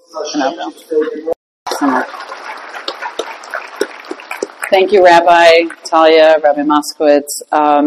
Thank you, Rabbi Talia, Rabbi Moskowitz.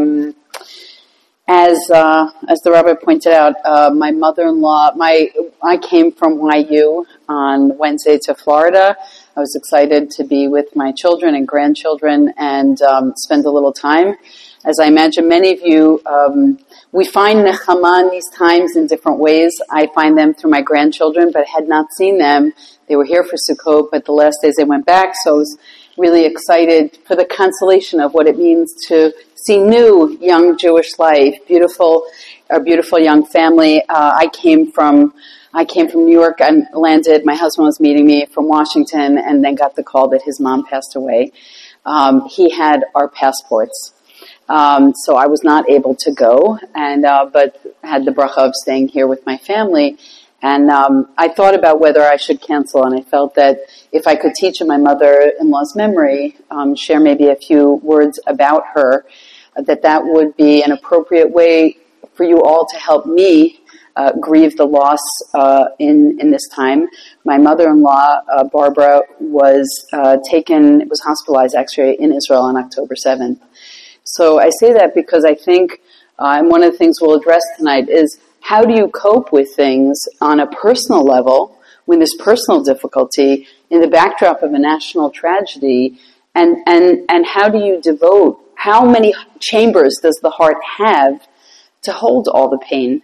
As the rabbi pointed out, my mother-in-law, I came from YU on Wednesday to Florida. I was excited to be with my children and grandchildren and spend a little time. As I imagine many of you, we find nechama in these times in different ways. I find them through my grandchildren, but had not seen them. They were here for Sukkot, but the last days they went back, so I was really excited for the consolation of what it means to see new young Jewish life, a beautiful young family. I came from New York and landed. My husband was meeting me from Washington, and then got the call that his mom passed away. He had our passports, so I was not able to go, and but had the bracha of staying here with my family. And I thought about whether I should cancel, and I felt that if I could teach in my mother-in-law's memory, share maybe a few words about her, that would be an appropriate way for you all to help me grieve the loss in this time. My mother-in-law, Barbara, was hospitalized actually in Israel on October 7th. So I say that because I think, and one of the things we'll address tonight is, how do you cope with things on a personal level when there's personal difficulty in the backdrop of a national tragedy? And how do you devote, how many chambers does the heart have to hold all the pain,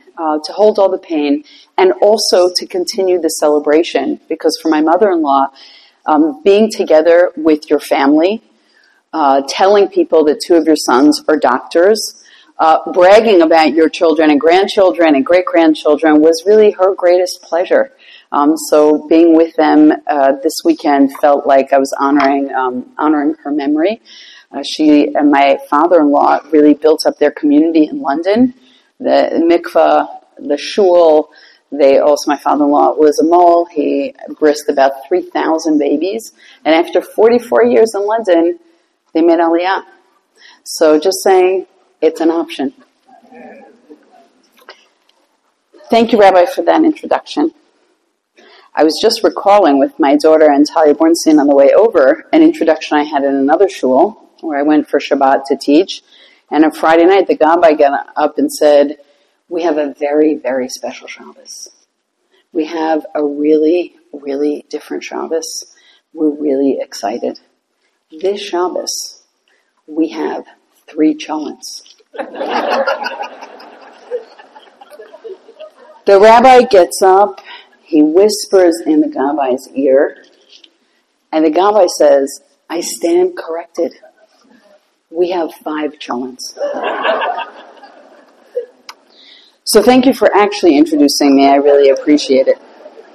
and also to continue the celebration? Because for my mother-in-law, being together with your family, telling people that 2 of your sons are doctors, bragging about your children and grandchildren and great-grandchildren was really her greatest pleasure. So being with them this weekend felt like I was honoring her memory. She and my father-in-law really built up their community in London. The mikveh, the shul. My father-in-law was a mole. He birthed about 3,000 babies. And after 44 years in London, they made Aliyah. So just saying, it's an option. Thank you, Rabbi, for that introduction. I was just recalling with my daughter and Talia Bornstein on the way over an introduction I had in another shul where I went for Shabbat to teach. And on Friday night, the Gabbai got up and said, we have a very, very special Shabbos. We have a really, really different Shabbos. We're really excited. This Shabbos, we have 3 cholents. The rabbi gets up, he whispers in the Gabbai's ear, and the Gabbai says, I stand corrected. We have 5 cholents. So thank you for actually introducing me. I really appreciate it.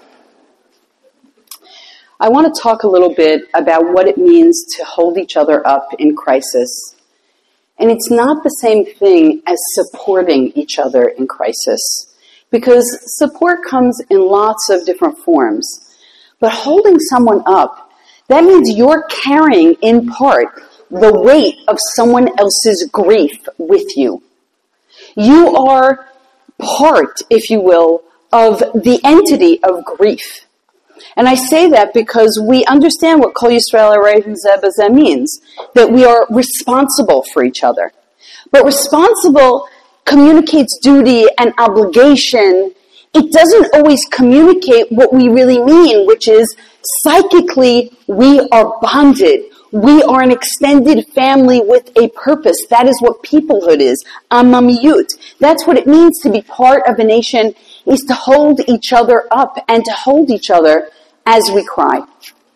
I want to talk a little bit about what it means to hold each other up in crisis. And it's not the same thing as supporting each other in crisis, because support comes in lots of different forms. But holding someone up, that means you're carrying in part the weight of someone else's grief with you. You are part, if you will, of the entity of grief. And I say that because we understand what Kol Yisrael Arayim Zeh B'Zeh means, that we are responsible for each other. But responsible communicates duty and obligation. It doesn't always communicate what we really mean, which is psychically we are bonded. We are an extended family with a purpose. That is what peoplehood is. Amamiyut. That's what it means to be part of a nation, is to hold each other up and to hold each other as we cry.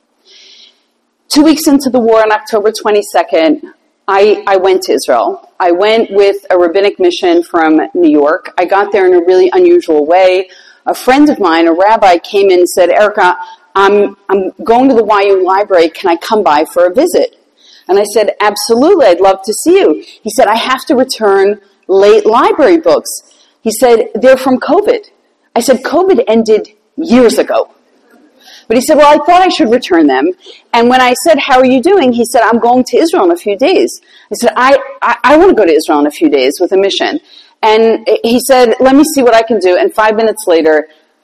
2 weeks into the war on October 22nd, I went to Israel. I went with a rabbinic mission from New York. I got there in a really unusual way. A friend of mine, a rabbi, came in and said, Erica, I'm going to the YU library. Can I come by for a visit? And I said, absolutely, I'd love to see you. He said, I have to return late library books. He said, they're from COVID. I said, COVID ended years ago. But he said, well, I thought I should return them. And when I said, how are you doing? He said, I'm going to Israel in a few days. I said, I want to go to Israel in a few days with a mission. And he said, let me see what I can do. And 5 minutes later,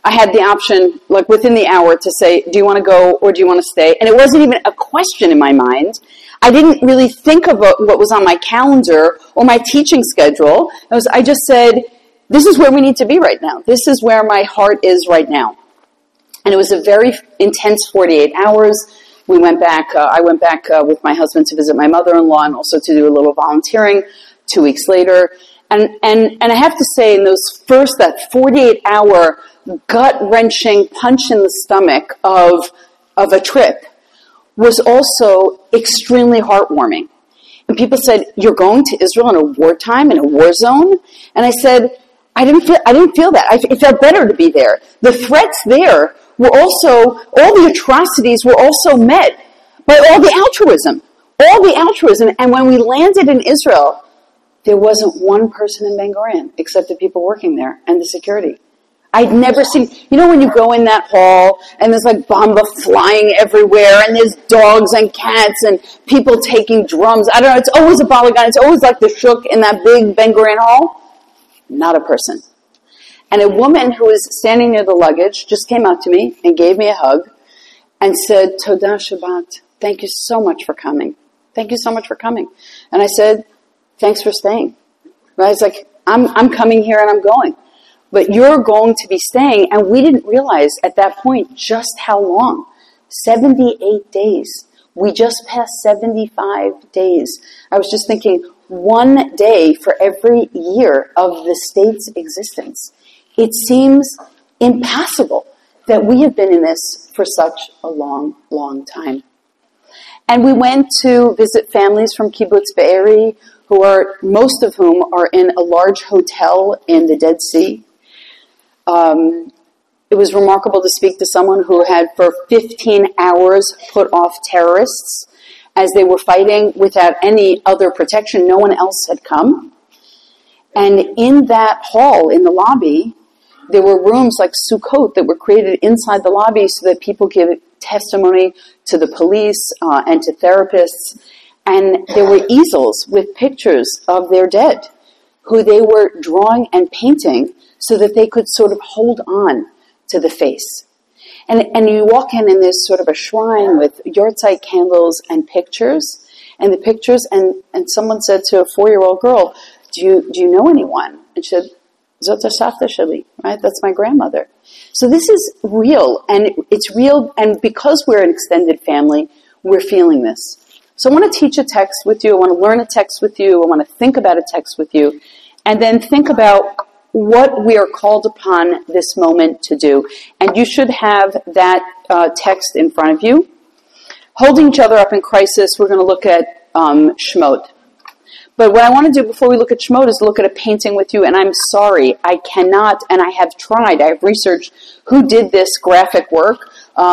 I had the option, like within the hour, to say, do you want to go or do you want to stay? And it wasn't even a question in my mind. I didn't really think about what was on my calendar or my teaching schedule. I just said, this is where we need to be right now. This is where my heart is right now. And it was a very intense 48 hours. We went back, I went back with my husband to visit my mother-in-law and also to do a little volunteering 2 weeks later. And I have to say, in that 48-hour gut-wrenching punch in the stomach of a trip was also extremely heartwarming. And people said, you're going to Israel in a wartime, in a war zone? And I said, I didn't feel that. It felt better to be there. The threats there were also, all the atrocities were also met by all the altruism. And when we landed in Israel, there wasn't one person in Ben Gurion except the people working there and the security. I'd never seen, when you go in that hall and there's like bomba flying everywhere and there's dogs and cats and people taking drums. I don't know, it's always a balagan. It's always like the shuk in that big Ben Gurion hall. Not a person. And a woman who was standing near the luggage just came up to me and gave me a hug and said, Toda Shabbat, thank you so much for coming. Thank you so much for coming. And I said, thanks for staying. Right? It's like, I'm coming here and I'm going. But you're going to be staying. And we didn't realize at that point just how long. 78 days. We just passed 75 days. I was just thinking, one day for every year of the state's existence. It seems impossible that we have been in this for such a long, long time. And we went to visit families from Kibbutz Be'eri, most of whom are in a large hotel in the Dead Sea. It was remarkable to speak to someone who had for 15 hours put off terrorists as they were fighting without any other protection. No one else had come. And in that hall, in the lobby, there were rooms like Sukkot that were created inside the lobby so that people give testimony to the police and to therapists. And there were easels with pictures of their dead, who they were drawing and painting so that they could sort of hold on to the face. And you walk in and there's sort of a shrine with yahrzeit candles and pictures. And the pictures, and someone said to a 4-year-old girl, do you know anyone? And she said, Zot HaSavta Sheli, right? That's my grandmother. So this is real, and it's real, and because we're an extended family, we're feeling this. So I want to teach a text with you, I want to learn a text with you, I want to think about a text with you, and then think about what we are called upon this moment to do. And you should have that text in front of you. Holding each other up in crisis, we're going to look at Shemot. But what I want to do before we look at Shemot is look at a painting with you, and I'm sorry, I cannot, and I have tried, I have researched who did this graphic work,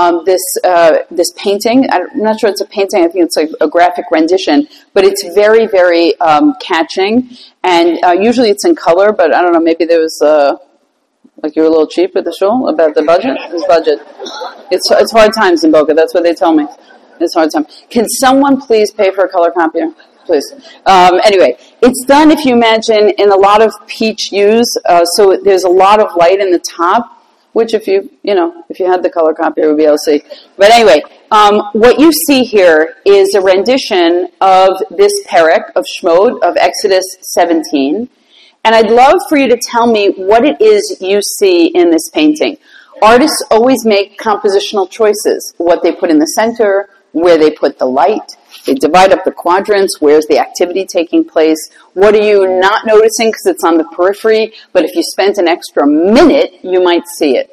this painting. I'm not sure it's a painting, I think it's like a graphic rendition, but it's very, very catching, and usually it's in color, but I don't know, maybe there was, like you were a little cheap at the show about the budget? It's budget. It's hard times in Boca, that's what they tell me. It's hard time. Can someone please pay for a color copier? Please. Anyway, it's done, if you imagine, in a lot of peach hues, so there's a lot of light in the top, which if you had the color copier, you would be able to see. But anyway, what you see here is a rendition of this perek of Shemot, of Exodus 17, and I'd love for you to tell me what it is you see in this painting. Artists always make compositional choices, what they put in the center, where they put the light. They divide up the quadrants. Where's the activity taking place? What are you not noticing because it's on the periphery? But if you spent an extra minute, you might see it.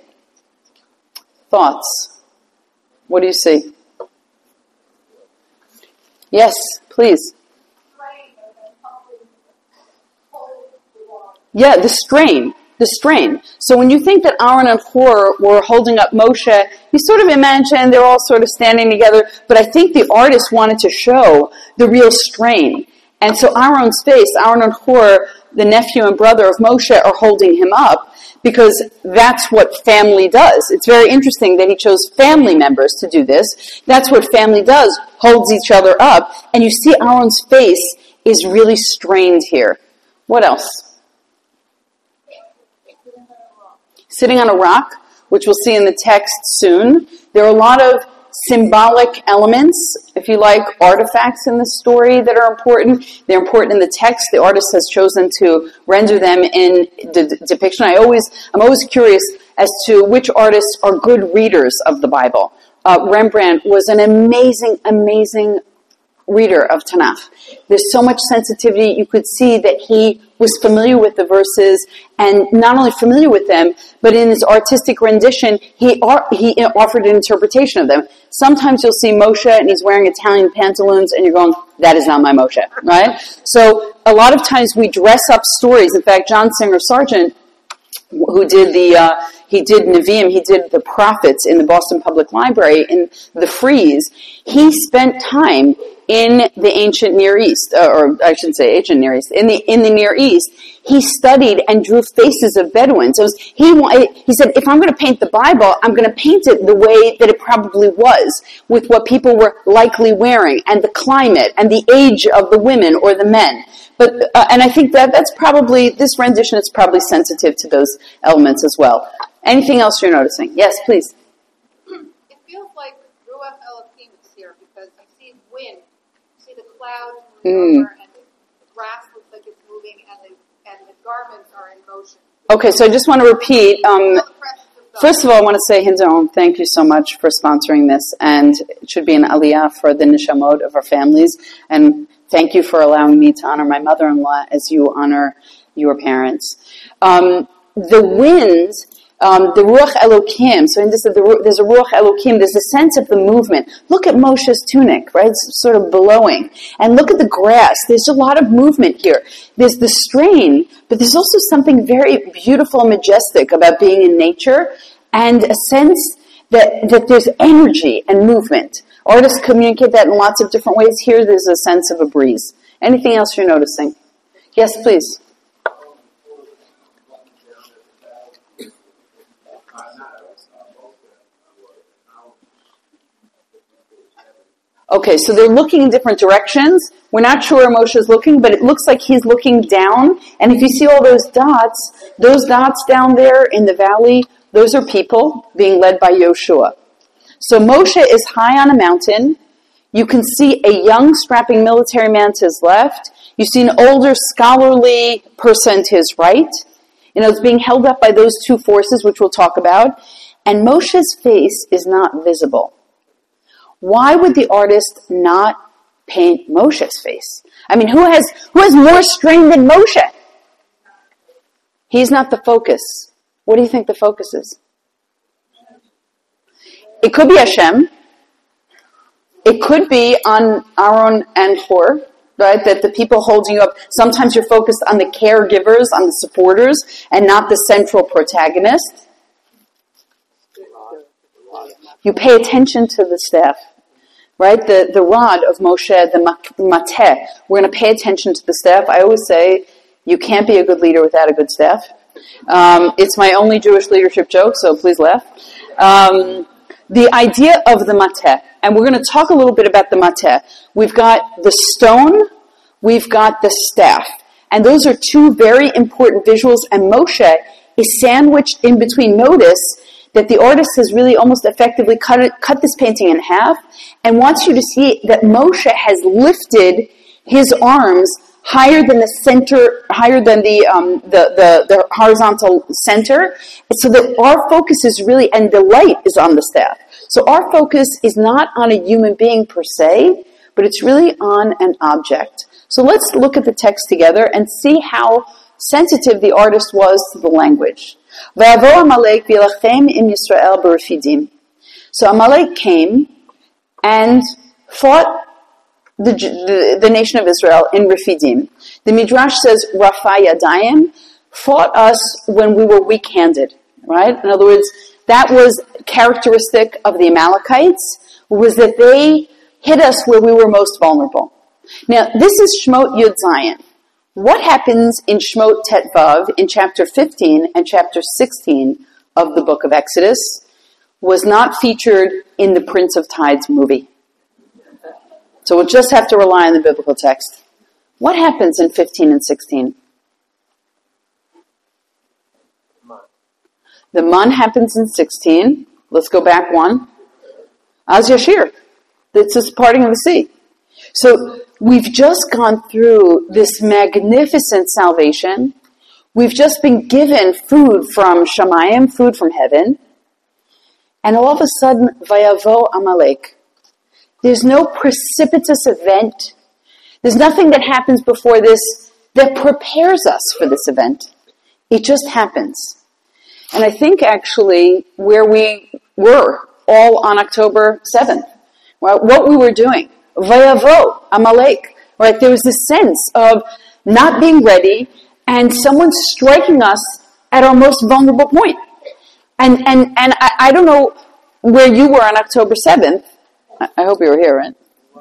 Thoughts? What do you see? Yes, please. Yeah, the strain. So when you think that Aaron and Hur were holding up Moshe, you sort of imagine they're all sort of standing together, but I think the artist wanted to show the real strain. And so Aaron and Hur, the nephew and brother of Moshe, are holding him up because that's what family does. It's very interesting that he chose family members to do this. That's what family does, holds each other up. And you see Aaron's face is really strained here. What else? Sitting on a rock. which we'll see in the text soon. There are a lot of symbolic elements, if you like, artifacts in the story that are important. They're important in the text. The artist has chosen to render them in the depiction. I'm always curious as to which artists are good readers of the Bible. Rembrandt was an amazing reader of Tanakh. There's so much sensitivity. You could see that he was familiar with the verses, and not only familiar with them, but in his artistic rendition, he offered an interpretation of them. Sometimes you'll see Moshe, and he's wearing Italian pantaloons, and you're going, that is not my Moshe, right? So a lot of times we dress up stories. In fact, John Singer Sargent, who did he did Nevi'im, he did the prophets in the Boston Public Library in the frieze. He spent time in the ancient Near East, or I shouldn't say ancient Near East, in the Near East. He studied and drew faces of Bedouins. He said, if I'm going to paint the Bible, I'm going to paint it the way that it probably was, with what people were likely wearing, and the climate, and the age of the women or the men. But and I think that's probably, this rendition is probably sensitive to those elements as well. Anything else you're noticing? Yes, please. It feels like Ruach Elohim is here, because I see wind, I see the clouds moving over, and the grass looks like it's moving, and the garments are in motion. Okay, so I just want to repeat. First of all, I want to say, Hindon, thank you so much for sponsoring this, and it should be an aliyah for the nishamot of our families, and thank you for allowing me to honor my mother-in-law as you honor your parents. The wind, the Ruach Elokim, so there's a Ruach Elokim, there's a sense of the movement. Look at Moshe's tunic, right? It's sort of blowing. And look at the grass. There's a lot of movement here. There's the strain, but there's also something very beautiful and majestic about being in nature, and a sense that there's energy and movement. Artists communicate that in lots of different ways. Here, there's a sense of a breeze. Anything else you're noticing? Yes, please. Okay, so they're looking in different directions. We're not sure where Moshe is looking, but it looks like he's looking down. And if you see all those dots down there in the valley, those are people being led by Yoshua. So Moshe is high on a mountain. You can see a young, strapping military man to his left. You see an older, scholarly person to his right. It's being held up by those two forces, which we'll talk about. And Moshe's face is not visible. Why would the artist not paint Moshe's face? I mean, who has more strain than Moshe? He's not the focus. What do you think the focus is? It could be Hashem. It could be on Aaron and Hur, right? That the people holding you up. Sometimes you're focused on the caregivers, on the supporters, and not the central protagonist. You pay attention to the staff, right? The rod of Moshe, the mateh. We're going to pay attention to the staff. I always say, you can't be a good leader without a good staff. It's my only Jewish leadership joke, so please laugh. The idea of the mateh, and we're going to talk a little bit about the mateh. We've got the stone, we've got the staff, and those are two very important visuals, and Moshe is sandwiched in between. Notice that the artist has really almost effectively cut this painting in half, and wants you to see that Moshe has lifted his arms higher than the center, higher than the horizontal center, so that our focus is really, and the light is on the staff. So our focus is not on a human being per se, but it's really on an object. So let's look at the text together and see how sensitive the artist was to the language. V'yavo Amalek v'yilachem im Yisrael b'Refidim. So Amalek came and fought the nation of Israel in Refidim. The Midrash says, Rafa Yadayim, fought us when we were weak-handed, right? In other words, that was characteristic of the Amalekites, was that they hit us where we were most vulnerable. Now, this is Shemot Yud Zayin. What happens in Shemot Tet Vav in chapter 15 and chapter 16 of the book of Exodus was not featured in the Prince of Tides movie. So we'll just have to rely on the biblical text. What happens in 15 and 16? The man happens in 16. Let's go back one. Az Yashir. It's this parting of the sea. So we've just gone through this magnificent salvation. We've just been given food from Shamayim, food from heaven. And all of a sudden, Vayavo Amalek. There's no precipitous event. There's nothing that happens before this that prepares us for this event. It just happens. And I think actually where we were all on October 7th, well, what we were doing, Vayavo Amalek, right? There was this sense of not being ready and someone striking us at our most vulnerable point. And I don't know where you were on October 7th. I hope you were here, right?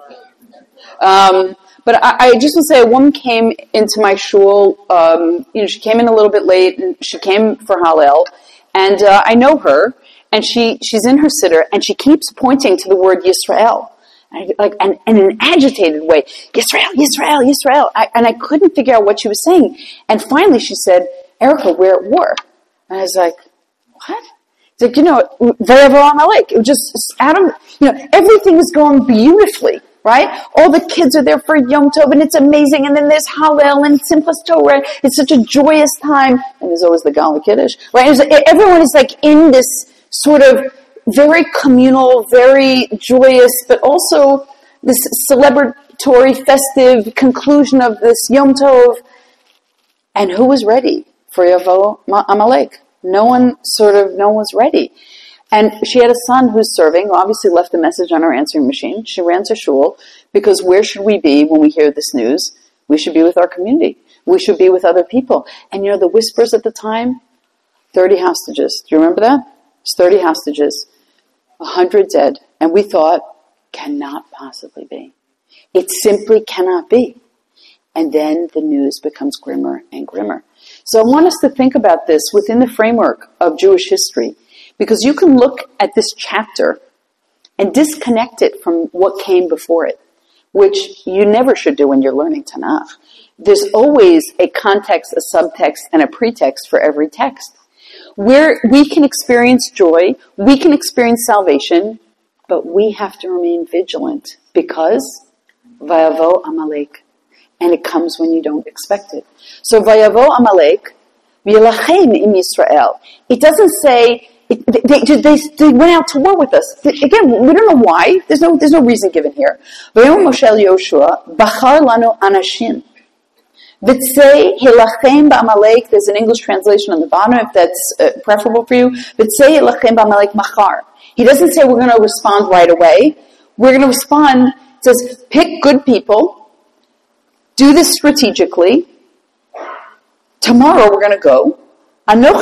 But I just want to say a woman came into my shul, she came in a little bit late, and she came for Hallel, and I know her, and she's in her siddur, and she keeps pointing to the word Yisrael, and in an agitated way, Yisrael, Yisrael, Yisrael, and I couldn't figure out what she was saying, and finally she said, Erica, we're at war. And I was like, what? It's like, Vayavo Amalek. It was just out of, everything is going beautifully, right? All the kids are there for Yom Tov, and it's amazing. And then there's Hallel and Simchas Torah. It's such a joyous time. And there's always the Gala Kiddush, right? Everyone is like in this sort of very communal, very joyous, but also this celebratory, festive conclusion of this Yom Tov. And who was ready for Yavo Amalek? No one was ready. And she had a son who's serving, who obviously left a message on her answering machine. She ran to shul, because where should we be when we hear this news? We should be with our community. We should be with other people. And the whispers at the time, 30 hostages. Do you remember that? It's 30 hostages, 100 dead. And we thought, cannot possibly be. It simply cannot be. And then the news becomes grimmer and grimmer. So I want us to think about this within the framework of Jewish history, because you can look at this chapter and disconnect it from what came before it, which you never should do when you're learning Tanakh. There's always a context, a subtext, and a pretext for every text, where we can experience joy, we can experience salvation, but we have to remain vigilant, because Vayavo Amalek. And it comes when you don't expect it. So, Vayavo Amalek, V'yilachem im Yisrael. It doesn't say, they went out to war with us. Again, we don't know why. There's no reason given here. V'yom Moshe Yoshua, Bachar lanu anashim. V'tzei hilachem ba'amalek, there's an English translation on the bottom, if that's preferable for you. V'tzei hilachem ba'amalek machar. He doesn't say we're going to respond right away. We're going to respond, it says, pick good people, do this strategically. Tomorrow we're going to go. Now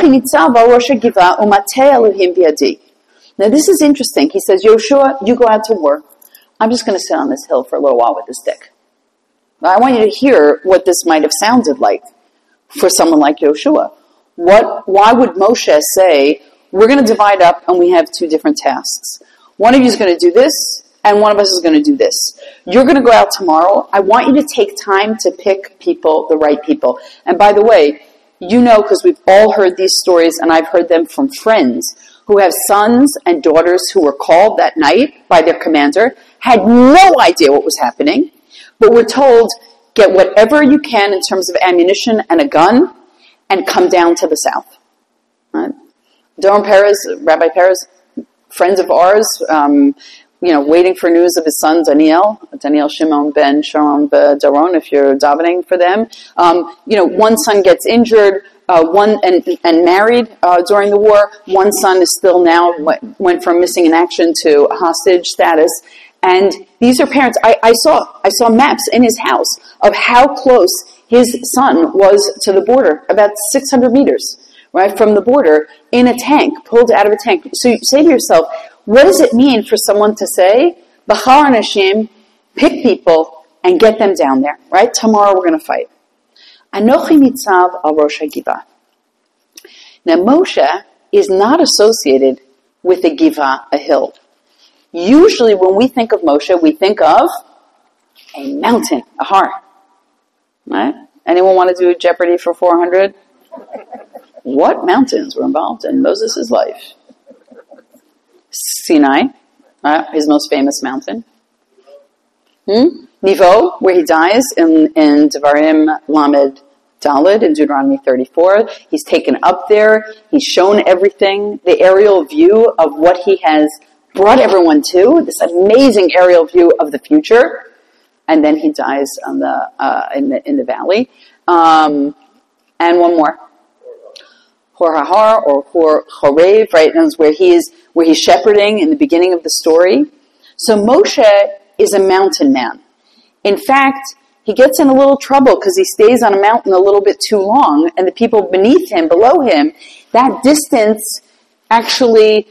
this is interesting. He says, Yoshua, you go out to war. I'm just going to sit on this hill for a little while with a stick. Now, I want you to hear what this might have sounded like for someone like Yoshua. Why would Moshe say, we're going to divide up and we have two different tasks? One of you is going to do this, and one of us is going to do this. You're going to go out tomorrow. I want you to take time to pick people, the right people. And by the way, because we've all heard these stories, and I've heard them from friends who have sons and daughters who were called that night by their commander, had no idea what was happening, but were told, get whatever you can in terms of ammunition and a gun, and come down to the south. Right? Doron Perez, Rabbi Perez, friends of ours, waiting for news of his son, Daniel Shimon ben Sharon Daron, if you're davening for them. One son gets injured, and married during the war. One son is still now, went from missing in action to hostage status. And these are parents. I saw maps in his house of how close his son was to the border, about 600 meters, right, from the border, in a tank, pulled out of a tank. So you say to yourself, what does it mean for someone to say, Bachar Anashim, pick people and get them down there, right? Tomorrow we're going to fight. Anochi nitzav al Rosh HaGivah. Now Moshe is not associated with a Givah, a hill. Usually when we think of Moshe, we think of a mountain, a har. Right? Anyone want to do Jeopardy for 400? what mountains were involved in Moses' life? Sinai, his most famous mountain. Nevo, where he dies in Devarim Lamed Daled in Deuteronomy 34. He's taken up there. He's shown everything, the aerial view of what he has brought everyone to, this amazing aerial view of the future. And then he dies on in the valley. And one more. Hor Hahar or Hor Chorev, right? And that's where he's shepherding in the beginning of the story. So Moshe is a mountain man. In fact, he gets in a little trouble because he stays on a mountain a little bit too long, and the people beneath him, below him, that distance actually,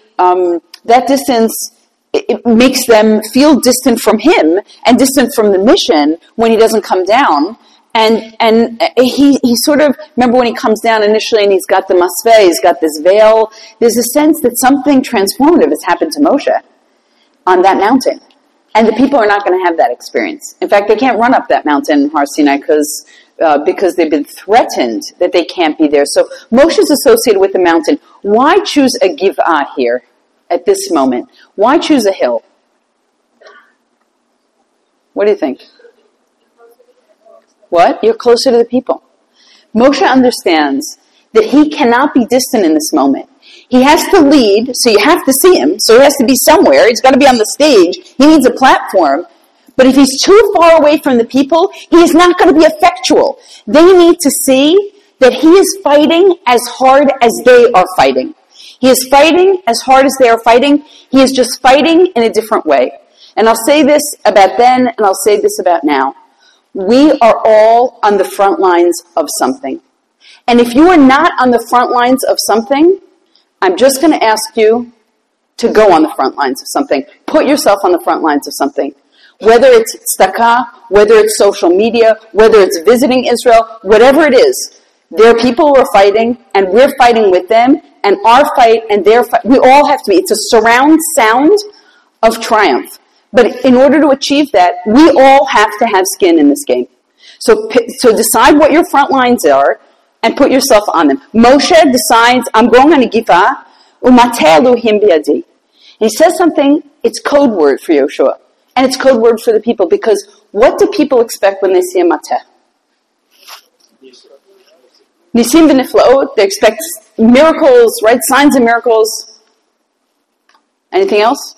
it makes them feel distant from him and distant from the mission when he doesn't come down. And he sort of, remember when he comes down initially and he's got the masveh, he's got this veil, there's a sense that something transformative has happened to Moshe on that mountain. And the people are not going to have that experience. In fact, they can't run up that mountain in Har Sinai because they've been threatened that they can't be there. So Moshe is associated with the mountain. Why choose a Giv'ah here at this moment? Why choose a hill? What do you think? What? You're closer to the people. Moshe understands that he cannot be distant in this moment. He has to lead, so you have to see him, so he has to be somewhere. He's got to be on the stage. He needs a platform. But if he's too far away from the people, he is not going to be effectual. They need to see that he is fighting as hard as they are fighting. He is fighting as hard as they are fighting. He is just fighting in a different way. And I'll say this about then, and I'll say this about now. We are all on the front lines of something. And if you are not on the front lines of something, I'm just going to ask you to go on the front lines of something. Put yourself on the front lines of something. Whether it's tzedakah, whether it's social media, whether it's visiting Israel, whatever it is, there are people who are fighting, and we're fighting with them, and our fight and their fight, we all have to be. It's a surround sound of triumph. But in order to achieve that, we all have to have skin in this game. So decide what your front lines are, and put yourself on them. Moshe decides, I'm going on a Giv'ah, u'mateh Elohim biyadi. And he says something, it's code word for Yoshua. And it's code word for the people, because what do people expect when they see a mateh? Nisim v'niflaot, they expect miracles, right? Signs and miracles. Anything else?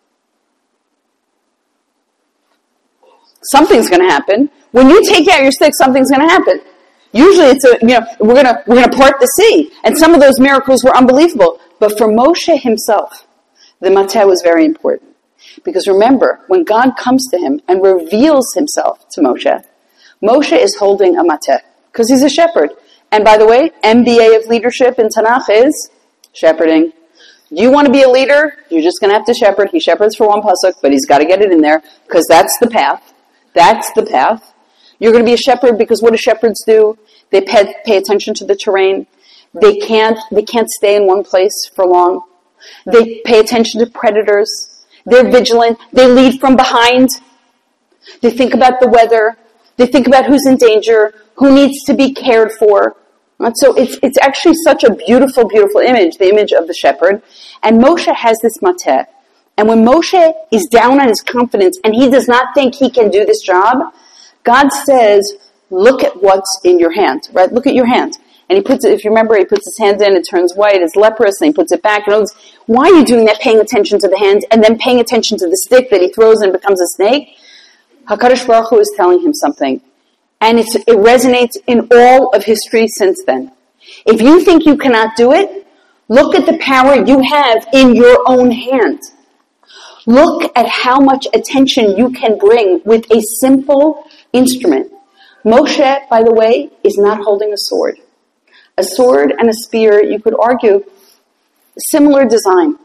Something's going to happen. When you take out your stick, something's going to happen. Usually it's we're gonna part the sea, and some of those miracles were unbelievable. But for Moshe himself, the mateh was very important, because remember, when God comes to him and reveals himself to Moshe, Moshe is holding a mateh because he's a shepherd. And by the way, MBA of leadership in Tanakh is shepherding. You want to be a leader? You're just going to have to shepherd. He shepherds for one pasuk, but he's got to get it in there because that's the path. That's the path. You're going to be a shepherd because what do shepherds do? They pay attention to the terrain. They can't stay in one place for long. They pay attention to predators. They're vigilant. They lead from behind. They think about the weather. They think about who's in danger, who needs to be cared for. And so it's actually such a beautiful, beautiful image, the image of the shepherd. And Moshe has this mateh. And when Moshe is down on his confidence and he does not think he can do this job, God says, look at what's in your hand, right? Look at your hand. And he puts it, if you remember, he puts his hand in, it turns white, it's leprous, and he puts it back. And why are you doing that, paying attention to the hand, and then paying attention to the stick that he throws and becomes a snake? HaKadosh Baruch Hu is telling him something. And it resonates in all of history since then. If you think you cannot do it, look at the power you have in your own hand. Look at how much attention you can bring with a simple instrument. Moshe, by the way, is not holding a sword. A sword and a spear, you could argue, similar design.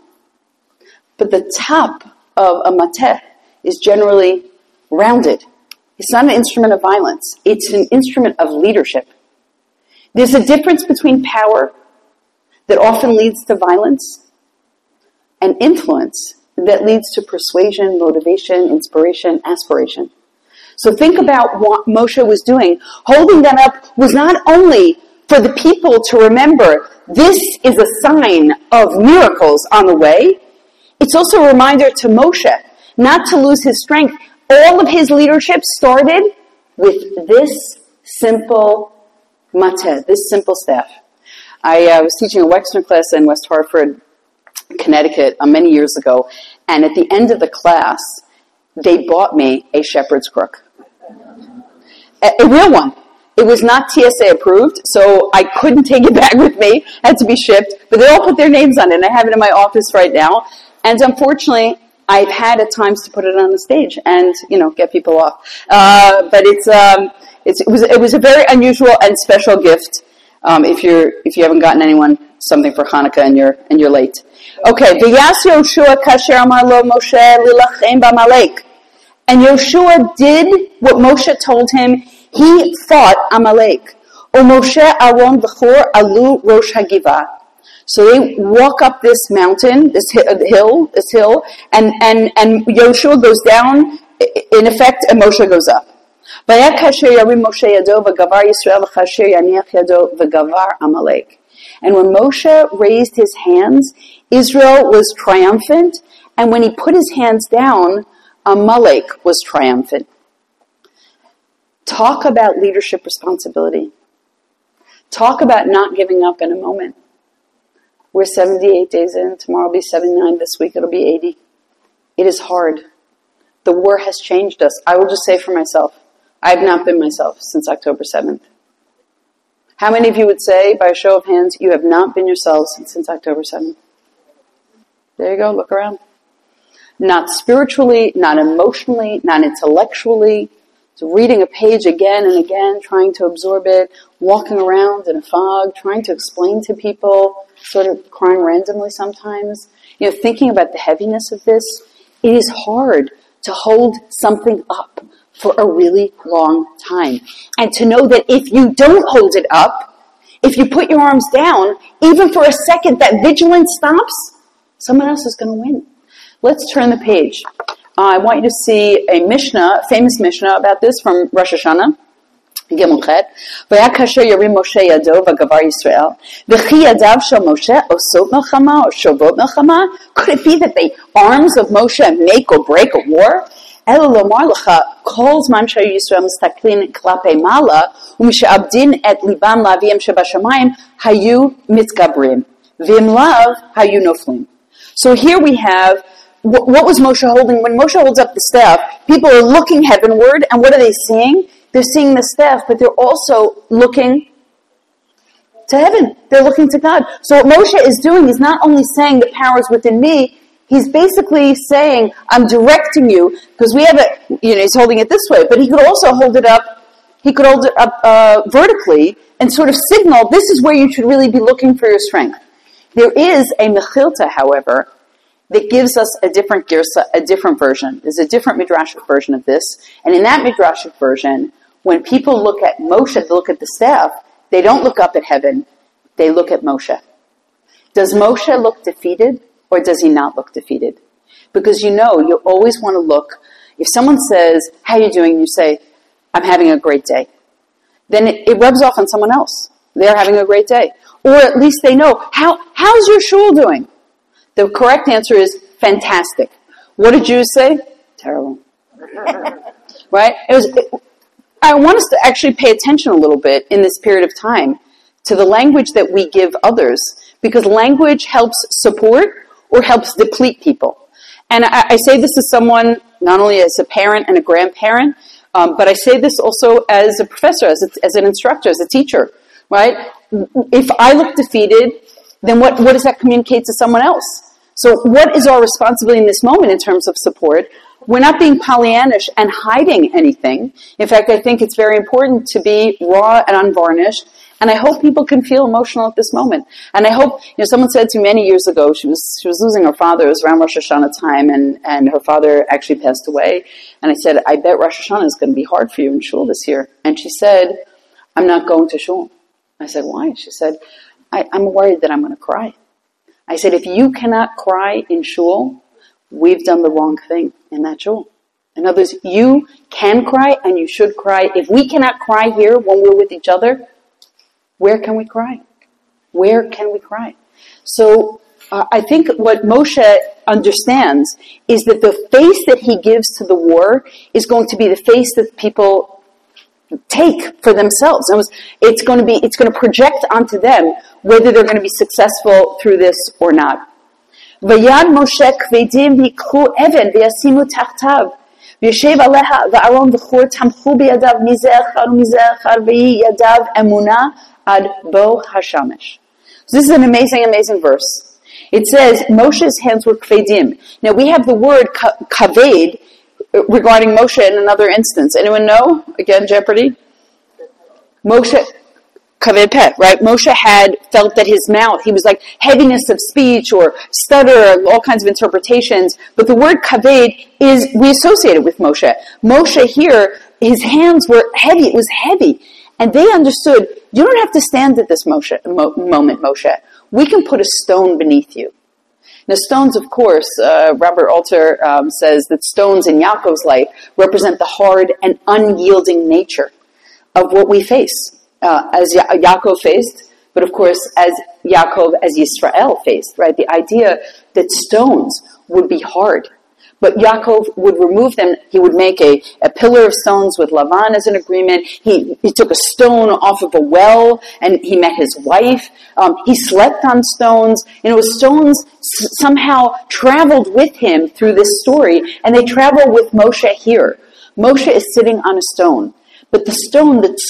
But the top of a mateh is generally rounded. It's not an instrument of violence. It's an instrument of leadership. There's a difference between power that often leads to violence and influence that leads to persuasion, motivation, inspiration, aspiration. So think about what Moshe was doing. Holding that up was not only for the people to remember this is a sign of miracles on the way, it's also a reminder to Moshe not to lose his strength. All of his leadership started with this simple mateh, this simple staff. I was teaching a Wexner class in West Hartford, Connecticut, many years ago, and at the end of the class, they bought me a shepherd's crook. A real one. It was not TSA approved, so I couldn't take it back with me. It had to be shipped, but they all put their names on it, and I have it in my office right now. And unfortunately, I've had at times to put it on the stage and, get people off. But it was a very unusual and special gift. If you haven't gotten anyone something for Hanukkah and you're late. Okay, V'yas Yoshua kasher amar lo Moshe lilachem b'Amalek. And Yoshua did what Moshe told him. He fought Amalek. O Moshe Aaron v'chor alu rosh hagivah. So they walk up this mountain, this hill, and Yoshua goes down, in effect, and Moshe goes up. And when Moshe raised his hands, Israel was triumphant, and when he put his hands down, Amalek was triumphant. Talk about leadership responsibility. Talk about not giving up in a moment. We're 78 days in. Tomorrow will be 79. This week it'll be 80. It is hard. The war has changed us. I will just say for myself, I have not been myself since October 7th. How many of you would say, by a show of hands, you have not been yourselves since October 7th? There you go. Look around. Not spiritually, not emotionally, not intellectually. So reading a page again and again, trying to absorb it, walking around in a fog, trying to explain to people, sort of crying randomly sometimes. Thinking about the heaviness of this. It is hard to hold something up for a really long time. And to know that if you don't hold it up, if you put your arms down, even for a second, that vigilance stops, someone else is going to win. Let's turn the page. I want you to see a Mishnah, a famous Mishnah about this from Rosh Hashanah. Gimel Chet. V'ya kasher yarim Moshe yado v'gavar Yisrael. V'chi yadav shel Moshe osot melchama or shovot melchama. Could it be that the arms of Moshe make or break a war? Elo lomar lecha kol zman shayu Yisrael mistaklin klapei mala u'mishabdin et libam laviem shebashamayim hayu mitgabrim v'im lav hayu noflim. So here we have what was Moshe holding? When Moshe holds up the staff, people are looking heavenward, and what are they seeing? They're seeing the staff, but they're also looking to heaven. They're looking to God. So what Moshe is doing is not only saying the power is within me, he's basically saying, I'm directing you, because we have he's holding it this way, but he could also hold it up, vertically, and sort of signal, this is where you should really be looking for your strength. There is a Mechilta, however, that gives us a different girsa, a different version. There's a different midrashic version of this. And in that midrashic version, when people look at Moshe, they look at the staff, they don't look up at heaven, they look at Moshe. Does Moshe look defeated or does he not look defeated? Because you always want to look, if someone says, how are you doing? You say, I'm having a great day. Then it rubs off on someone else. They're having a great day. Or at least they know, how's your shul doing? The correct answer is fantastic. What did Jews say? Terrible. Right? I want us to actually pay attention a little bit in this period of time to the language that we give others, because language helps support or helps deplete people. And I say this as someone, not only as a parent and a grandparent, but I say this also as a professor, as an instructor, as a teacher, right? If I look defeated, then what does that communicate to someone else? So what is our responsibility in this moment in terms of support? We're not being Pollyannish and hiding anything. In fact, I think it's very important to be raw and unvarnished. And I hope people can feel emotional at this moment. And I hope, someone said to me many years ago, she was losing her father. It was around Rosh Hashanah time, and her father actually passed away. And I said, I bet Rosh Hashanah is going to be hard for you in shul this year. And she said, I'm not going to shul. I said, why? She said, I'm worried that I'm going to cry. I said, if you cannot cry in shul, we've done the wrong thing in that shul. In other words, you can cry and you should cry. If we cannot cry here when we're with each other, where can we cry? Where can we cry? So I think what Moshe understands is that the face that he gives to the war is going to be the face that people take for themselves. It's going to project onto them whether they're going to be successful through this or not. ויד משה כבדים ויקחו אבן וישימו תחתיו וישב עליה ואהרון וחור תמכו בידיו מזה אחד ומזה אחד ויהי ידיו אמונה עד בוא השמש. So this is an amazing verse. It says Moshe's hands were kvedim. Now we have the word kaved regarding Moshe in another instance. Anyone know? Again, Jeopardy. Moshe, kaved peh, right? Moshe had felt that his mouth, he was like heaviness of speech or stutter, all kinds of interpretations. But the word kaved we associate it with Moshe. Moshe here, his hands were heavy. It was heavy. And they understood, you don't have to stand at this moment, Moshe. We can put a stone beneath you. Now stones, of course, Robert Alter says that stones in Yaakov's life represent the hard and unyielding nature of what we face. As Yaakov faced, but of course as Yisrael faced, right? The idea that stones would be hard. But Yaakov would remove them. He would make a pillar of stones with Lavan as an agreement. He took a stone off of a well and he met his wife. He slept on stones. Stones somehow traveled with him through this story, and they travel with Moshe here. Moshe is sitting on a stone. But the stone, the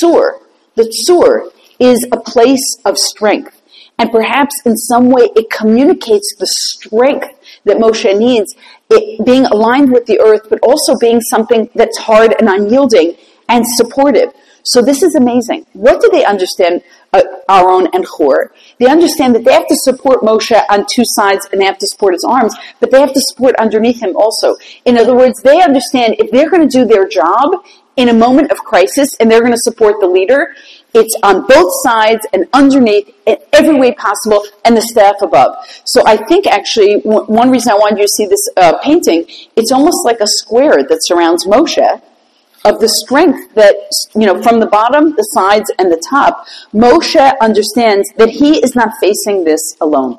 tzur is a place of strength. And perhaps in some way it communicates the strength that Moshe needs, it being aligned with the earth, but also being something that's hard and unyielding and supportive. So this is amazing. What do they understand, Aaron and Hur? They understand that they have to support Moshe on two sides and they have to support his arms, but they have to support underneath him also. In other words, they understand if they're going to do their job in a moment of crisis and they're going to support the leader, it's on both sides and underneath in every way possible and the staff above. So I think actually one reason I wanted you to see this painting, it's almost like a square that surrounds Moshe of the strength that, from the bottom, the sides, and the top. Moshe understands that he is not facing this alone.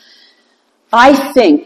I think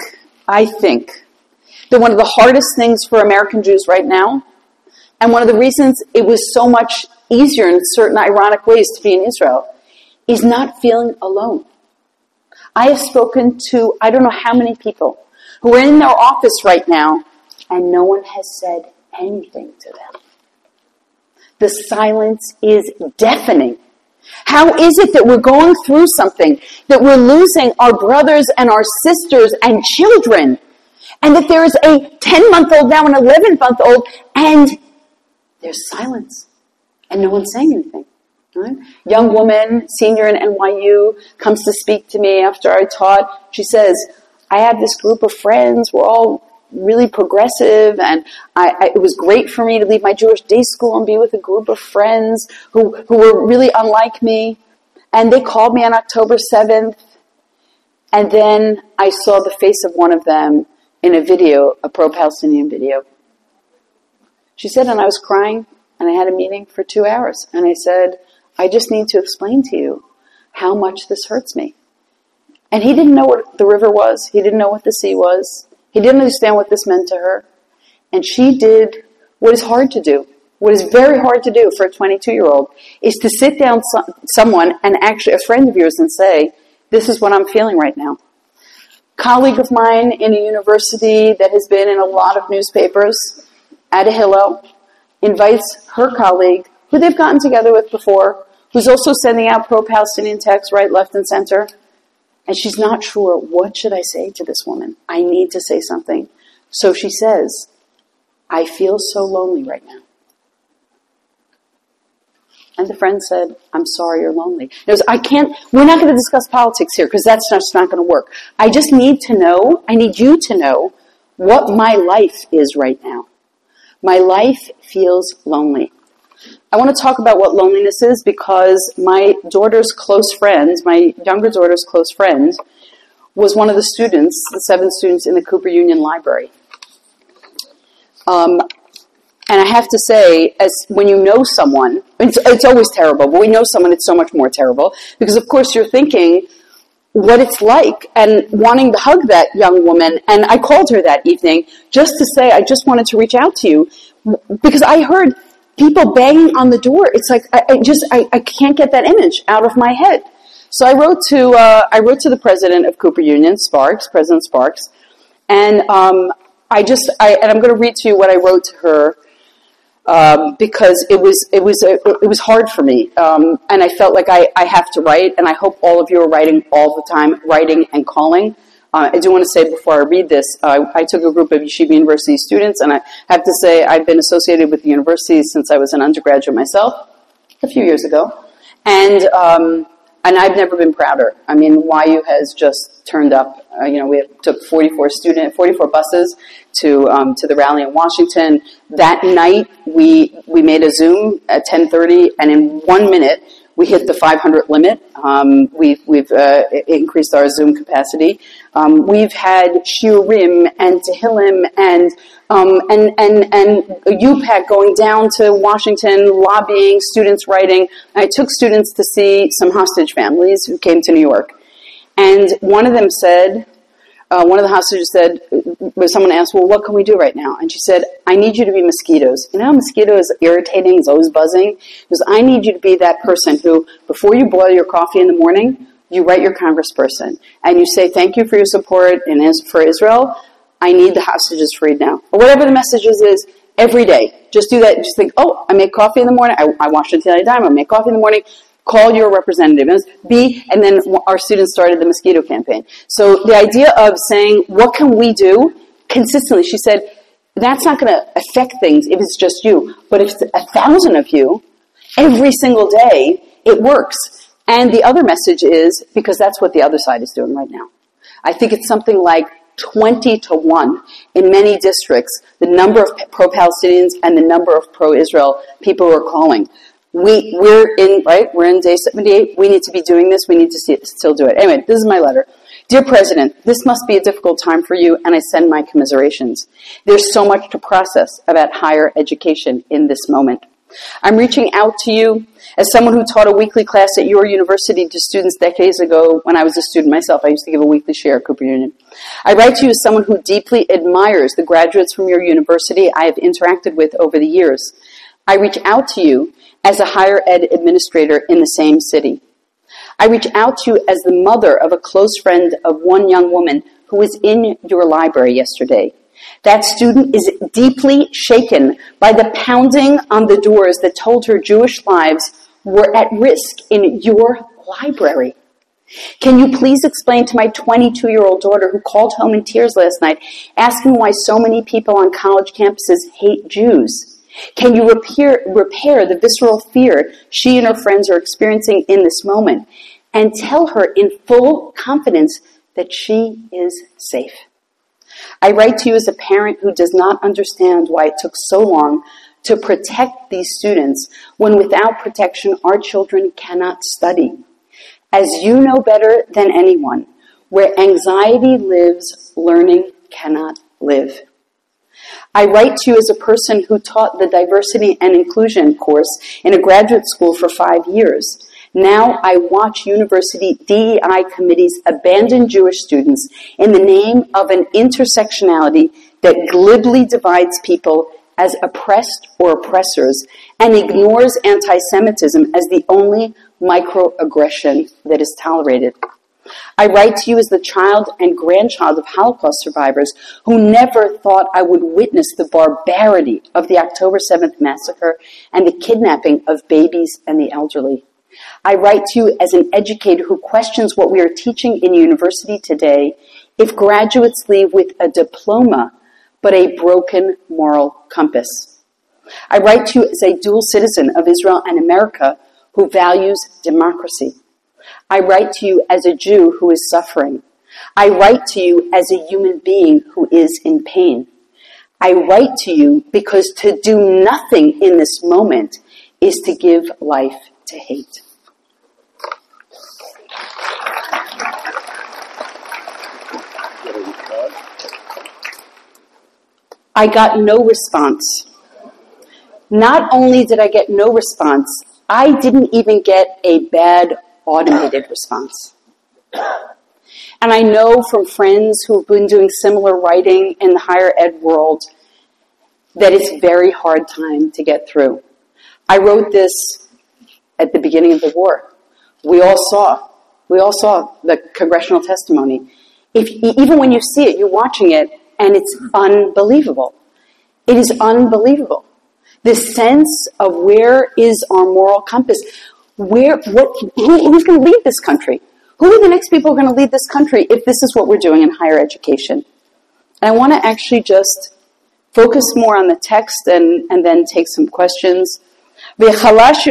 that one of the hardest things for American Jews right now, and one of the reasons it was so much easier in certain ironic ways to be in Israel, is not feeling alone. I have spoken to I don't know how many people who are in their office right now, and no one has said anything to them. The silence is deafening. How is it that we're going through something, that we're losing our brothers and our sisters and children, and that there is a 10-month-old now, an 11-month-old, and there's silence, and no one's saying anything. Right? Young woman, senior in NYU, comes to speak to me after I taught. She says, I have this group of friends, we're all really progressive, and it was great for me to leave my Jewish day school and be with a group of friends who were really unlike me. And they called me on October 7th, and then I saw the face of one of them in a video, a pro-Palestinian video. She said, and I was crying, and I had a meeting for 2 hours, and I said, I just need to explain to you how much this hurts me. And he didn't know what the river was. He didn't know what the sea was. He didn't understand what this meant to her. And she did what is hard to do. What is very hard to do for a 22-year-old is to sit down someone, and actually a friend of yours, and say, this is what I'm feeling right now. Colleague of mine in a university that has been in a lot of newspapers, Ada Hillel, invites her colleague, who they've gotten together with before, who's also sending out pro-Palestinian texts right, left, and center. And she's not sure, what should I say to this woman? I need to say something. So she says, I feel so lonely right now. And the friend said, I'm sorry you're lonely. We're not going to discuss politics here because that's just not going to work. I just need you to know what my life is right now. My life feels lonely. I want to talk about what loneliness is because my daughter's close friend, my younger daughter's close friend, was one of the students, the 7 students in the Cooper Union Library. And I have to say, as when you know someone, it's always terrible, but when you know someone, it's so much more terrible, because of course you're thinking what it's like and wanting to hug that young woman. And I called her that evening just to say, I just wanted to reach out to you, because I heard people banging on the door. It's like, I can't get that image out of my head. So I wrote to the president of Cooper Union, President Sparks, and and I'm going to read to you what I wrote to her, because it was hard for me, and I felt like I have to write, and I hope all of you are writing all the time, writing and calling. I do want to say before I read this, I took a group of Yeshiva University students, and I have to say I've been associated with the university since I was an undergraduate myself, a few years ago, and I've never been prouder. I mean, YU has just turned up. We took 44 buses to the rally in Washington. That night, we made a Zoom at 10:30, and in 1 minute, we hit the 500 limit. We've increased our Zoom capacity. We've had shiurim and tehillim and UPAC going down to Washington, lobbying, students writing. I took students to see some hostage families who came to New York. And one of them said, one of the hostages said, someone asked, well, what can we do right now? And she said, I need you to be mosquitoes. You know how mosquito is irritating, is always buzzing? Because I need you to be that person who, before you boil your coffee in the morning, you write your congressperson. And you say, thank you for your support for Israel. I need the hostages freed now. Or whatever the message is every day. Just do that. Just think, oh, I make coffee in the morning. I wash it till I dime. I make coffee in the morning. Call your representative. And then our students started the mosquito campaign. So the idea of saying, what can we do consistently? She said, that's not going to affect things if it's just you. But if it's 1,000 of you, every single day, it works. And the other message is, because that's what the other side is doing right now. I think it's something like 20-1 in many districts, the number of pro-Palestinians and the number of pro-Israel people who are calling. We're in day 78. We need to be doing this. We need to still do it. Anyway, this is my letter. Dear President, this must be a difficult time for you, and I send my commiserations. There's so much to process about higher education in this moment. I'm reaching out to you as someone who taught a weekly class at your university to students decades ago when I was a student myself. I used to give a weekly share at Cooper Union. I write to you as someone who deeply admires the graduates from your university I have interacted with over the years. I reach out to you as a higher ed administrator in the same city. I reach out to you as the mother of a close friend of one young woman who was in your library yesterday. That student is deeply shaken by the pounding on the doors that told her Jewish lives were at risk in your library. Can you please explain to my 22-year-old daughter who called home in tears last night, asking why so many people on college campuses hate Jews? Can you repair the visceral fear she and her friends are experiencing in this moment, and tell her in full confidence that she is safe? I write to you as a parent who does not understand why it took so long to protect these students when without protection our children cannot study. As you know better than anyone, where anxiety lives, learning cannot live. I write to you as a person who taught the diversity and inclusion course in a graduate school for 5 years. Now I watch university DEI committees abandon Jewish students in the name of an intersectionality that glibly divides people as oppressed or oppressors and ignores anti-Semitism as the only microaggression that is tolerated. I write to you as the child and grandchild of Holocaust survivors who never thought I would witness the barbarity of the October 7th massacre and the kidnapping of babies and the elderly. I write to you as an educator who questions what we are teaching in university today if graduates leave with a diploma but a broken moral compass. I write to you as a dual citizen of Israel and America who values democracy. I write to you as a Jew who is suffering. I write to you as a human being who is in pain. I write to you because to do nothing in this moment is to give life to hate. I got no response. Not only did I get no response, I didn't even get a bad automated response. And I know from friends who've been doing similar writing in the higher ed world that it's a very hard time to get through. I wrote this at the beginning of the war. We all saw the congressional testimony. Even when you see it, you're watching it, and it's unbelievable. It is unbelievable. This sense of where is our moral compass? Who's going to lead this country? Who are the next people who are going to lead this country if this is what we're doing in higher education? And I want to actually just focus more on the text and then take some questions. And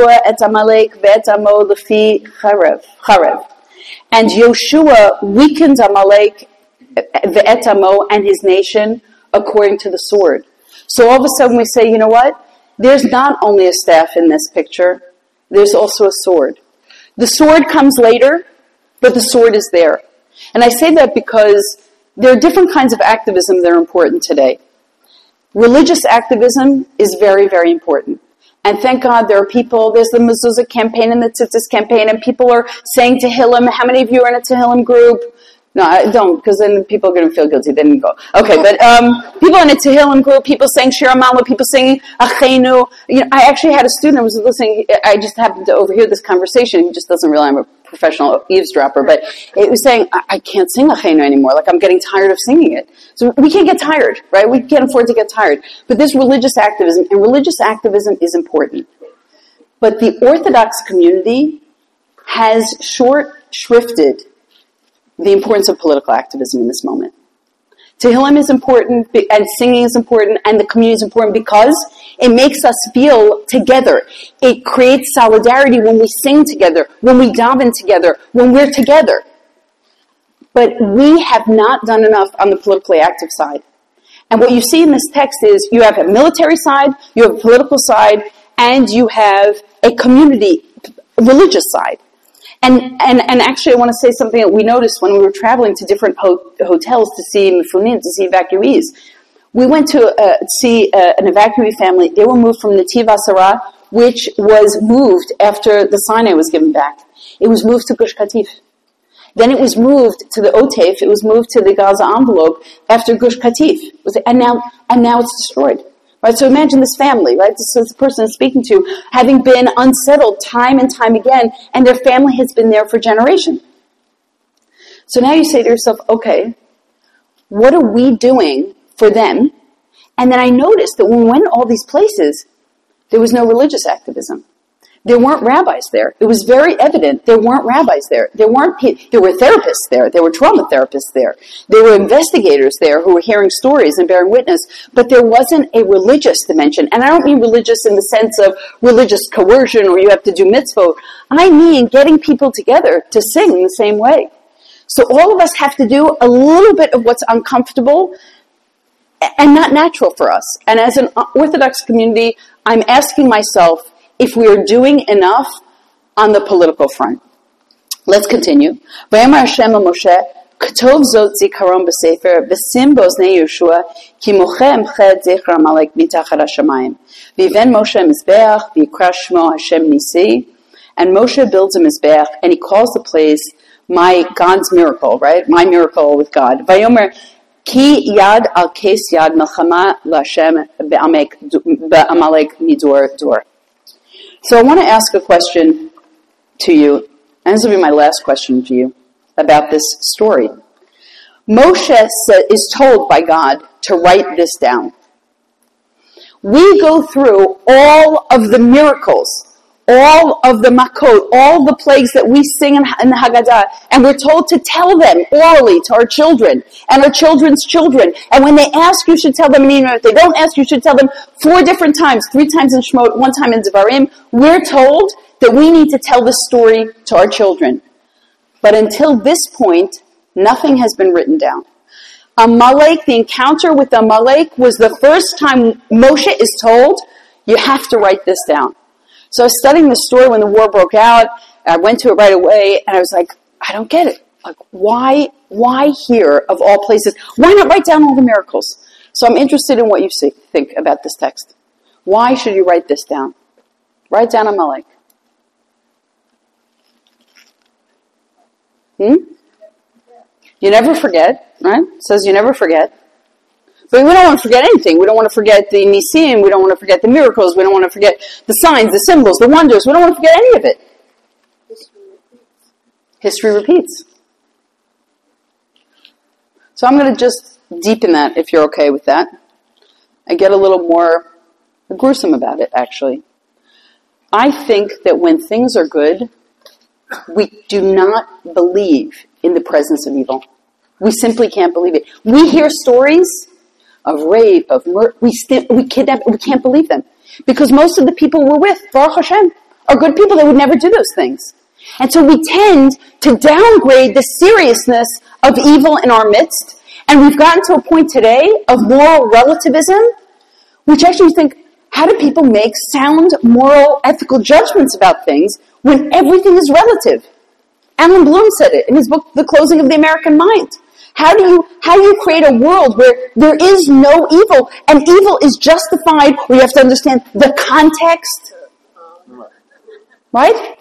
Yoshua weakened Amalek ve'et amo and his nation according to the sword. So all of a sudden we say, you know what? There's not only a staff in this picture, there's also a sword. The sword comes later, but the sword is there. And I say that because there are different kinds of activism that are important today. Religious activism is very, very important. And thank God there are people, there's the Mezuzah campaign and the Tzitzis campaign, and people are saying Tehillim. How many of you are in a Tehillim group? No, I don't, because then people are going to feel guilty. They didn't go. Okay, but people in a Tehillim group, people saying Shir HaMa'amah, people singing Achenu. You know, I actually had a student who was listening. I just happened to overhear this conversation. He just doesn't realize I'm a professional eavesdropper, but it was saying, I can't sing Achenu anymore. Like, I'm getting tired of singing it. So we can't get tired, right? We can't afford to get tired. But this religious activism, and religious activism is important. But the Orthodox community has short-shrifted the importance of political activism in this moment. Tehillim is important, and singing is important, and the community is important because it makes us feel together. It creates solidarity when we sing together, when we daven together, when we're together. But we have not done enough on the politically active side. And what you see in this text is you have a military side, you have a political side, and you have a community, religious side. And actually, I want to say something that we noticed when we were traveling to different hotels to see Mefunim, to see evacuees. We went to see an evacuee family. They were moved from Netiv Asara, which was moved after the Sinai was given back. It was moved to Gush Katif. Then it was moved to the Otef. It was moved to the Gaza envelope after Gush Katif. And now it's destroyed. Right? So imagine this family, right? This person is speaking to, having been unsettled time and time again, and their family has been there for generations. So now you say to yourself, okay, what are we doing for them? And then I noticed that when we went to all these places, there was no religious activism. There weren't rabbis there. It was very evident there weren't rabbis there. There were therapists there. There were trauma therapists there. There were investigators there who were hearing stories and bearing witness. But there wasn't a religious dimension. And I don't mean religious in the sense of religious coercion or you have to do mitzvot. I mean getting people together to sing in the same way. So all of us have to do a little bit of what's uncomfortable and not natural for us. And as an Orthodox community, I'm asking myself, if we are doing enough on the political front. Let's continue. Vayamar Hashem Moshe, Ketov zot zikaron b'sefer, v'sim b'oznei Yeshua, ki moche emched zichra Amalek mitachar hashamayim. V'yiven Moshe mizbeach, v'yikra shmo Hashem nisi. And Moshe builds a mizbeach, and he calls the place God's miracle, right? My miracle with God. Vayomer, ki yad al kes yad melchama l'Hashem b'Amalek midor dor. So I want to ask a question to you, and this will be my last question to you, about this story. Moshe is told by God to write this down. We go through all of the miracles, all of the makot, all the plagues that we sing in the Haggadah, and we're told to tell them orally to our children and our children's children. And when they ask, you should tell them. And if they don't ask, you should tell them 4 different times, 3 times in Shemot, 1 time in Devarim. We're told that we need to tell this story to our children. But until this point, nothing has been written down. Amalek, the encounter with Amalek was the first time Moshe is told, you have to write this down. So I was studying the story when the war broke out. I went to it right away, and I was like, I don't get it. Like, why here, of all places? Why not write down all the miracles? So I'm interested in what you think about this text. Why should you write this down? Write down Amalek. You never forget, right? It says you never forget. But we don't want to forget anything. We don't want to forget the Nisim. We don't want to forget the miracles. We don't want to forget the signs, the symbols, the wonders. We don't want to forget any of it. History repeats. So I'm going to just deepen that, if you're okay with that. I get a little more gruesome about it, actually. I think that when things are good, we do not believe in the presence of evil. We simply can't believe it. We hear stories of rape, of murder. We kidnap. We can't believe them. Because most of the people we're with, Baruch Hashem, are good people that would never do those things. And so we tend to downgrade the seriousness of evil in our midst. And we've gotten to a point today of moral relativism, which actually think, how do people make sound, moral, ethical judgments about things when everything is relative? Alan Bloom said it in his book, The Closing of the American Mind. How do you create a world where there is no evil, and evil is justified, where you have to understand the context? Right?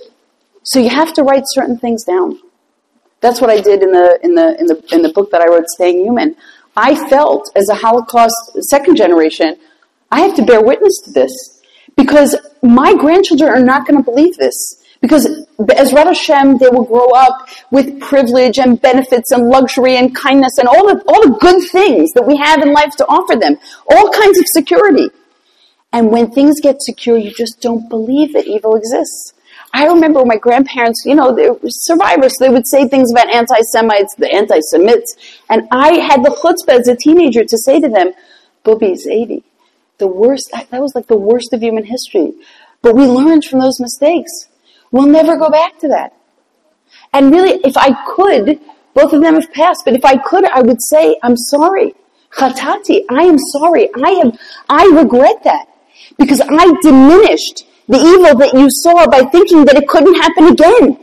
So you have to write certain things down. That's what I did in the book that I wrote, Staying Human. I felt, as a Holocaust second generation, I have to bear witness to this, because my grandchildren are not going to believe this. Because Ezrat Hashem, they will grow up with privilege and benefits and luxury and kindness and all the good things that we have in life to offer them. All kinds of security. And when things get secure, you just don't believe that evil exists. I remember when my grandparents, they were survivors, so they would say things about anti-Semites, the anti-Semites. And I had the chutzpah as a teenager to say to them, Bubi, Zaidi, that was like the worst of human history. But we learned from those mistakes. We'll never go back to that. And really, if I could, both of them have passed, but if I could, I would say, I'm sorry. Chatati, I am sorry. I regret that. Because I diminished the evil that you saw by thinking that it couldn't happen again.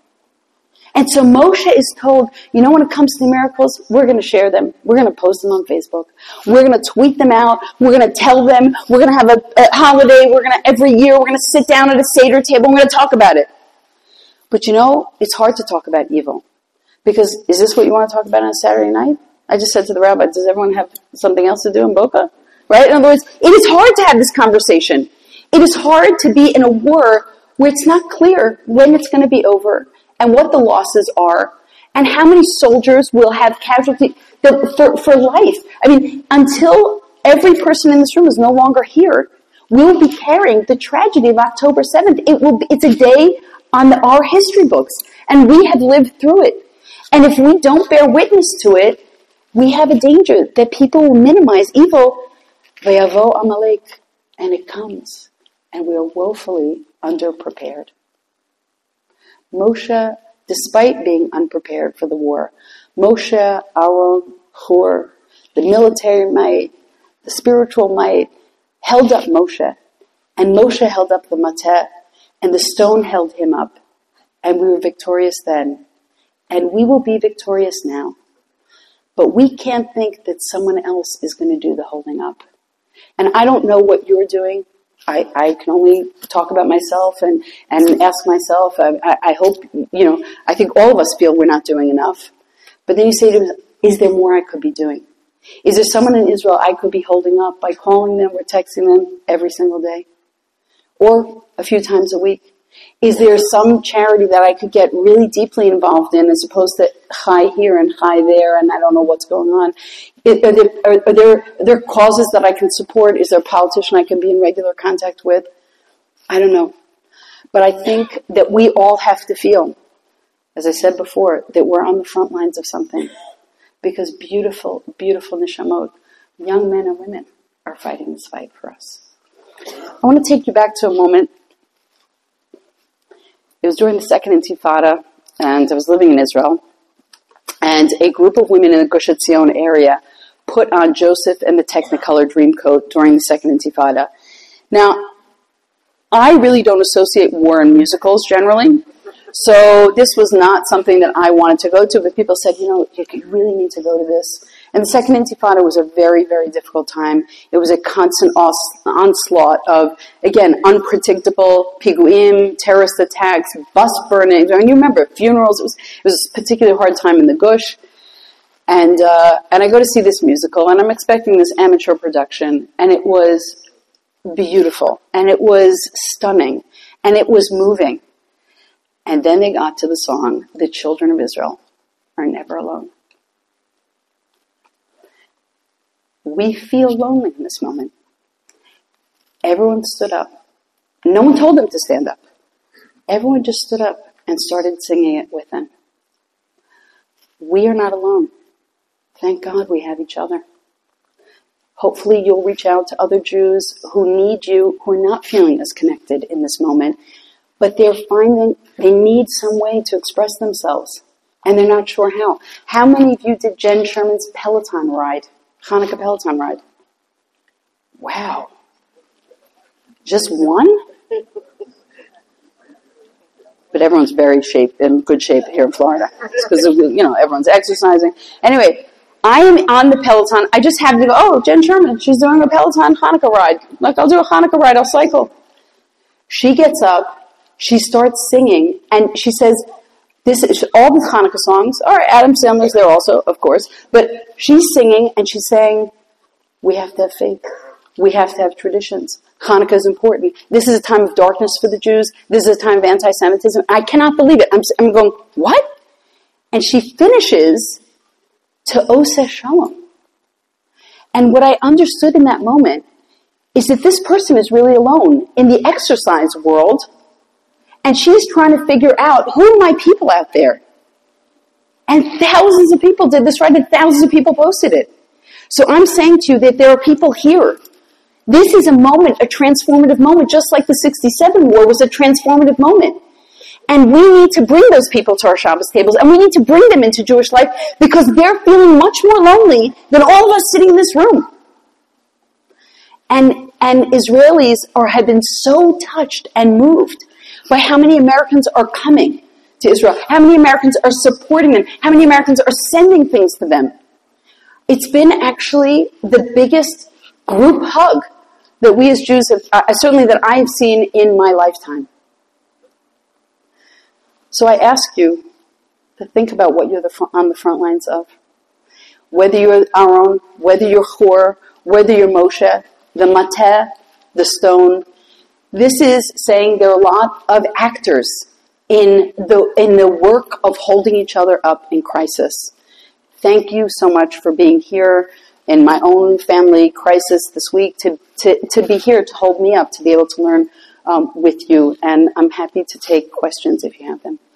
And so Moshe is told, when it comes to the miracles, we're going to share them. We're going to post them on Facebook. We're going to tweet them out. We're going to tell them. We're going to have a holiday. Every year, we're going to sit down at a Seder table. We're going to talk about it. But it's hard to talk about evil. Because is this what you want to talk about on a Saturday night? I just said to the rabbi, does everyone have something else to do in Boca? Right? In other words, it is hard to have this conversation. It is hard to be in a war where it's not clear when it's going to be over, and what the losses are, and how many soldiers will have casualty for life. I mean, until every person in this room is no longer here, we will be carrying the tragedy of October 7th. It's a day on our history books, and we have lived through it. And if we don't bear witness to it, we have a danger that people will minimize evil. Vayavo Amalek, and it comes, and we are woefully underprepared. Moshe, despite being unprepared for the war, Moshe, Aaron, Hur, the military might, the spiritual might, held up Moshe. And Moshe held up the mateh, and the stone held him up. And we were victorious then. And we will be victorious now. But we can't think that someone else is going to do the holding up. And I don't know what you're doing. I can only talk about myself and ask myself. I hope, I think all of us feel we're not doing enough. But then you say to yourself, is there more I could be doing? Is there someone in Israel I could be holding up by calling them or texting them every single day? Or a few times a week? Is there some charity that I could get really deeply involved in as opposed to chai here and chai there and I don't know what's going on? Are there causes that I can support? Is there a politician I can be in regular contact with? I don't know. But I think that we all have to feel, as I said before, that we're on the front lines of something. Because beautiful, beautiful neshamot, young men and women, are fighting this fight for us. I want to take you back to a moment. It was during the Second Intifada, and I was living in Israel, and a group of women in the Gush Etzion area put on Joseph and the Technicolor Dreamcoat during the Second Intifada. Now, I really don't associate war and musicals generally, so this was not something that I wanted to go to, but people said, you really need to go to this. And the Second Intifada was a very, very difficult time. It was a constant onslaught of, again, unpredictable piguim, terrorist attacks, bus burnings. I mean, you remember funerals. It was a particularly hard time in the Gush. And I go to see this musical, and I'm expecting this amateur production, and it was beautiful, and it was stunning, and it was moving. And then they got to the song, "The Children of Israel Are Never Alone." We feel lonely in this moment. Everyone stood up. No one told them to stand up. Everyone just stood up and started singing it with them. We are not alone. Thank God we have each other. Hopefully you'll reach out to other Jews who need you, who are not feeling as connected in this moment, but they're finding they need some way to express themselves, and they're not sure how. How many of you did Jen Sherman's Peloton ride, Hanukkah Peloton ride? Wow. Just one? But everyone's very in good shape here in Florida. It's because of, everyone's exercising. Anyway, I am on the Peloton. I just happened to go, oh, Jen Sherman, she's doing a Peloton Hanukkah ride. Like, I'll do a Hanukkah ride, I'll cycle. She gets up, she starts singing, and she says, this is all the Hanukkah songs. All right, Adam Sandler's there also, of course. But she's singing, and she's saying, we have to have faith. We have to have traditions. Hanukkah is important. This is a time of darkness for the Jews. This is a time of anti-Semitism. I cannot believe it. I'm going, what? And she finishes to Oseh Shalom. And what I understood in that moment is that this person is really alone in the exercise world, and she's trying to figure out, who are my people out there? And thousands of people did this, right? And thousands of people posted it. So I'm saying to you that there are people here. This is a moment, a transformative moment, just like the 67 war was a transformative moment. And we need to bring those people to our Shabbos tables, and we need to bring them into Jewish life, because they're feeling much more lonely than all of us sitting in this room. And Israelis have been so touched and moved by how many Americans are coming to Israel, how many Americans are supporting them, how many Americans are sending things to them. It's been actually the biggest group hug that we as Jews have, certainly that I have seen in my lifetime. So I ask you to think about what you're on the front lines of. Whether you're Aaron, whether you're Hur, whether you're Moshe, the Mateh, the stone. This is saying there are a lot of actors in the work of holding each other up in crisis. Thank you so much for being here in my own family crisis this week, to be here, to hold me up, to be able to learn with you. And I'm happy to take questions if you have them.